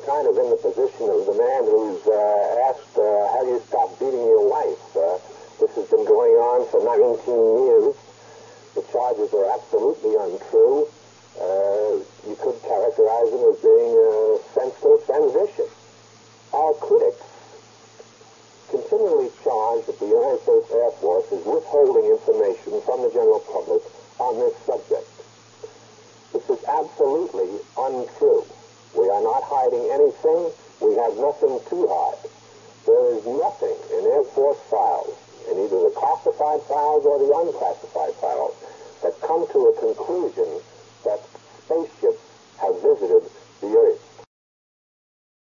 kind of in the position of the man who's asked, how do you stop beating your wife? This has been going on for 19 years. The charges are absolutely untrue. You could characterize them as being senseless and vicious. Our critics continually charge that the United States Air Force is withholding information from the general public on this subject. This is absolutely untrue. We are not hiding anything. We have nothing to hide. There is nothing in Air Force files, in either the classified files or the unclassified files, that come to a conclusion that spaceships have visited the Earth.